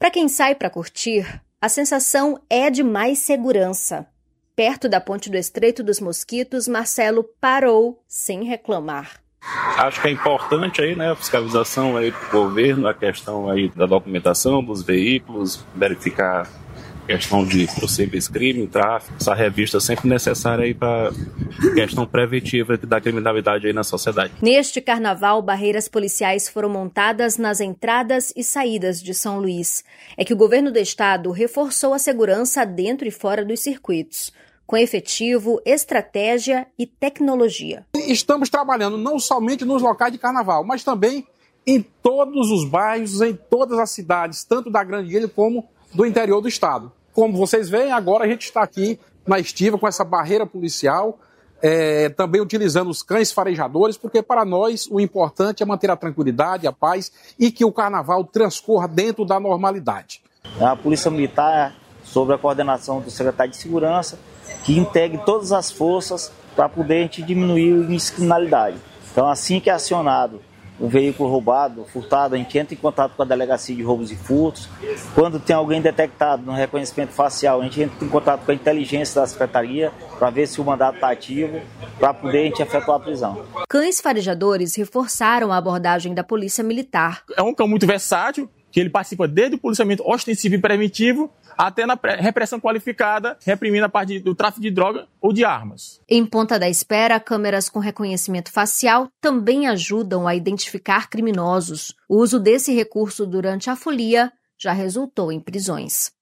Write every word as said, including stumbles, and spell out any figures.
Para quem sai para curtir, a sensação é de mais segurança. Perto da ponte do Estreito dos Mosquitos, Marcelo parou sem reclamar. Acho que é importante aí, né, a fiscalização aí do governo, a questão aí da documentação dos veículos, verificar a questão de possíveis crimes, tráfico. Essa revista é sempre necessária aí para questão preventiva da criminalidade aí na sociedade. Neste carnaval, barreiras policiais foram montadas nas entradas e saídas de São Luís. É que o governo do estado reforçou a segurança dentro e fora dos circuitos, com efetivo, estratégia e tecnologia. Estamos trabalhando não somente nos locais de carnaval, mas também em todos os bairros, em todas as cidades, tanto da Grande Ilha como do interior do estado. Como vocês veem, agora a gente está aqui na estiva com essa barreira policial, é, também utilizando os cães farejadores, porque para nós o importante é manter a tranquilidade, a paz e que o carnaval transcorra dentro da normalidade. A Polícia Militar, sob a coordenação do secretário de Segurança, que integre todas as forças para poder a gente diminuir o índice de criminalidade. Então, assim que é acionado um veículo roubado, furtado, a gente entra em contato com a Delegacia de Roubos e Furtos. Quando tem alguém detectado no reconhecimento facial, a gente entra em contato com a inteligência da Secretaria para ver se o mandato está ativo, para poder a gente efetuar a prisão. Cães farejadores reforçaram a abordagem da Polícia Militar. É um cão muito versátil, que ele participa desde o policiamento ostensivo e preventivo até na repressão qualificada, reprimindo a parte do tráfico de droga ou de armas. Em Ponta da Espera, câmeras com reconhecimento facial também ajudam a identificar criminosos. O uso desse recurso durante a folia já resultou em prisões.